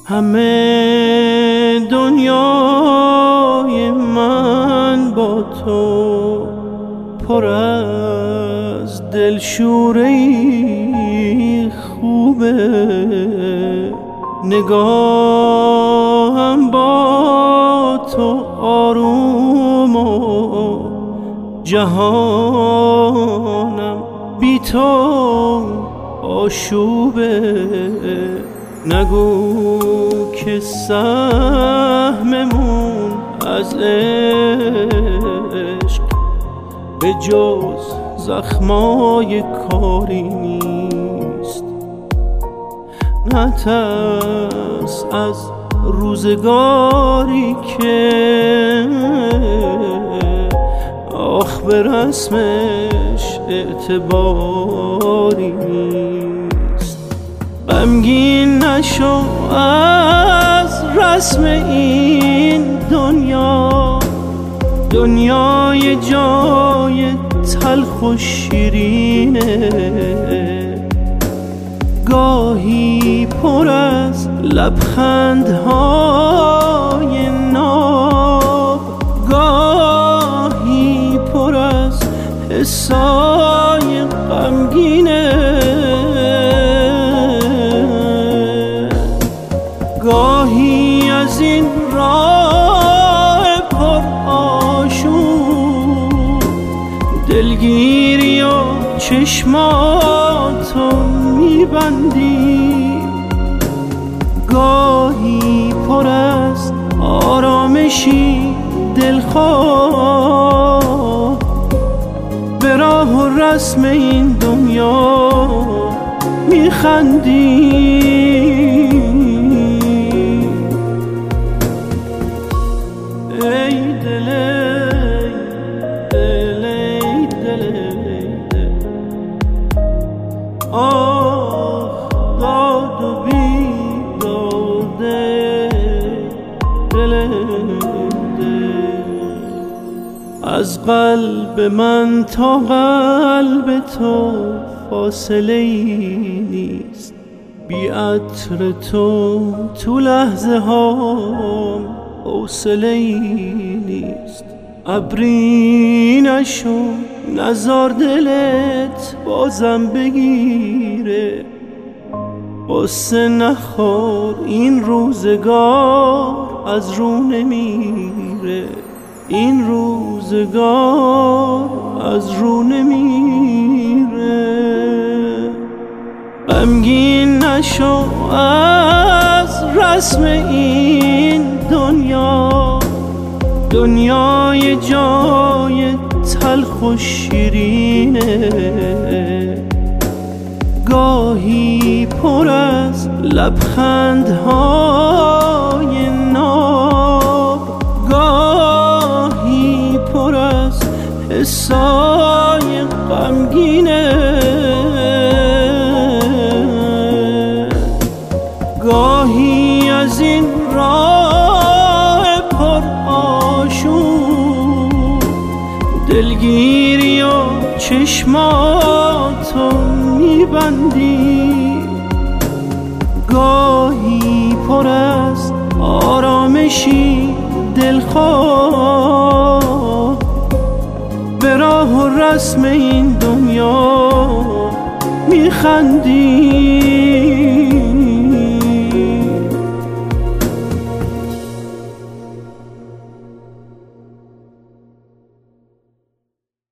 همه دنیای من با تو پر از دلشوری خوبه، نگاهم با تو آروم و جهانم بی تو آشوبه. نگو که سهممون از عشق به جز زخمای کاری نیست. نترس از روزگاری که آخ به رسمش اعتباری نیست. غمگین نشو از رسم این دنیا، دنیای جای تلخ و شیرینه، گاهی پر از لبخندهای ناب، گاهی پر از حسای غمگینه، گاهی از این راه پر آشوب دلگیری و چشماتو میبندی، گاهی پر از آرامشی دلخواه به راه و رسم این دنیا میخندی. آه داد و بیداده دل از قلب من تا قلب تو فاصله ای نیست، بی عطر تو لحظه هام حوصله ای نیست. ابری نشو نزار دلت بازم بگیره، قصه نخور این روزگار از رو نمیره، این روزگار از رو نمیره. غمگین نشو از رسم این دنیا، دنیای جای تلخ و شیرینه، گاهی پر از لبخندهای ناب، گاهی پر از حسای غمگینه، گاهی از این راه پر آشوب دلگیری و چشماتو میبندی، گاهی پر از آرامشی دلخواه به راه و رسم این دنیا میخندی.